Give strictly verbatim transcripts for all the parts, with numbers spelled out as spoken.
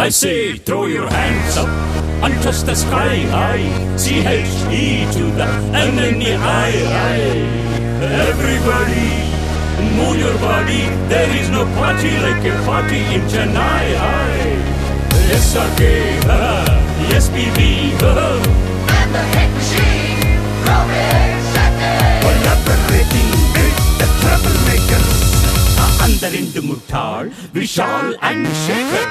I say throw your hands up and touch the sky high. C H E to the N N E I. Everybody move your body. There is no party like a party in Chennai. S R K, S P B, and the hit machine, Robin Satin. collaborating with the troublemakers. Andarindu Muttal, Vishal and Shekhar.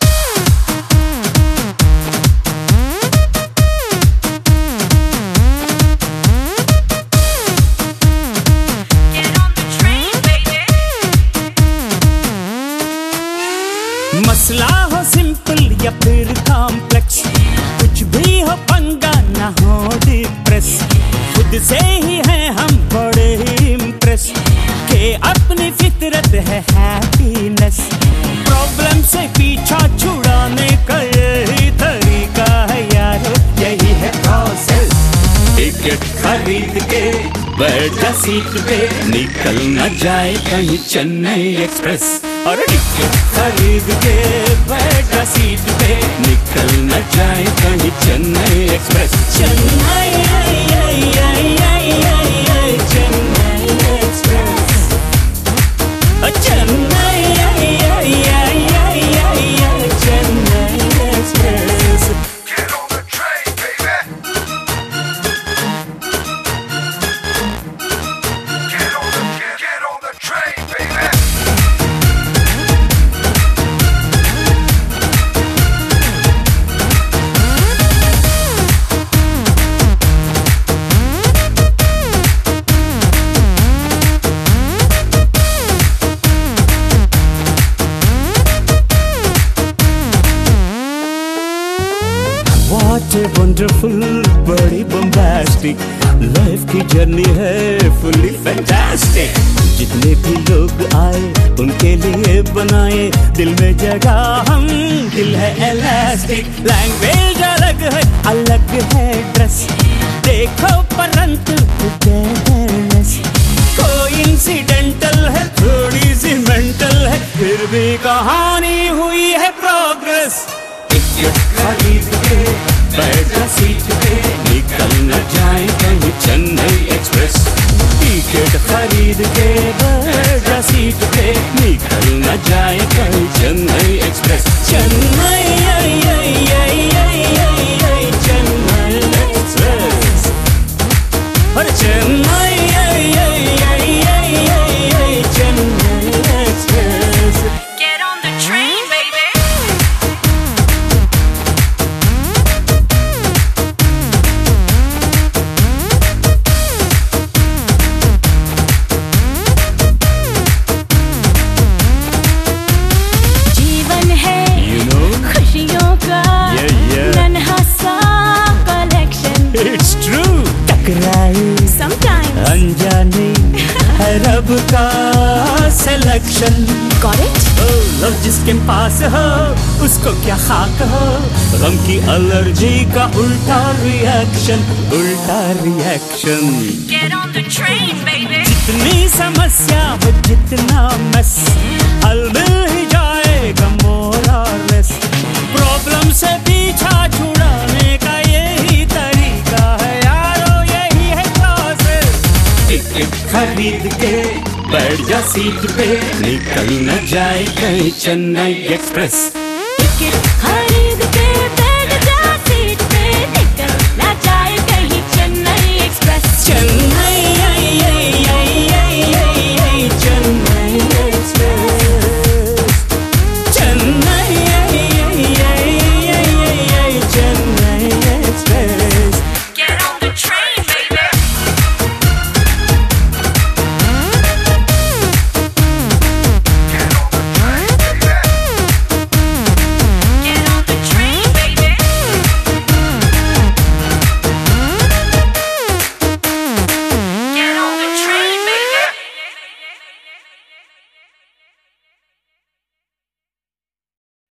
मसला हो simple या फिर complex, कुछ भी हो पंगा ना हो डिप्रेस, खुद से ही हैं हम बड़े ही इम्प्रेस के अपनी फितरत है हैप्पीनेस। प्रॉब्लम से पीछा छुड़ाने का यही तरीका है यारो, यही है प्रोसेस। टिकट खरीद के बैठ जा सीट पे, निकल न जाए कहीं चेन्नई एक्सप्रेस। और टिकट खरीद के बैठ जा सीट पे, निकल न जाए कहीं Chennai Express. Chennai Chennai Express, Chennai Chennai Express. Get on the train, baby. Get on the get, get on the train, baby. What a wonderful, बड़ी bombastic लाइफ की जर्नी है, fully fantastic। जितने भी लोग आए उनके लिए बनाए दिल में जगह हम, दिल है elastic। लैंग्वेज अलग है, अलग है ड्रेस, देखो परंतु togetherness। कोइंसिडेंटल है, थोड़ी सी मेंटल है, फिर भी कहानी हुई है प्रोग्रेस। टिकट खरीद के बैठ जा सीट पे, निकल न जाए कहीं चेन्नई एक्सप्रेस। टिकट खरीद के बैठ जा सीट पे, निकल न जाए कहीं चेन्नई एक्सप्रेस। चेन्नई चेन्नई एक्सप्रेस, और Chennai Chennai Express. Get on the train, baby. जीवन है You know, खुशियों का Yeah, yeah. नन्हा सा collection. it's true। टकराए Sometimes. अनजाने है रब का सिलेक्शन। Got it? लव जिसके पास हो उसको क्या खाक हो, गम की एलर्जी का उल्टा रिएक्शन, उल्टा reaction. Get on the train, baby. जितनी समस्या हो जितना मस, हल मिल ही जाएगा मोर और लेस। प्रॉब्लम से पीछा छुड़ाने का यही तरीका है यारो, यही है प्रोसेस। टिकट खरीद के बैठ जा सीट पे, निकल न जाए कहीं चेन्नई एक्सप्रेस।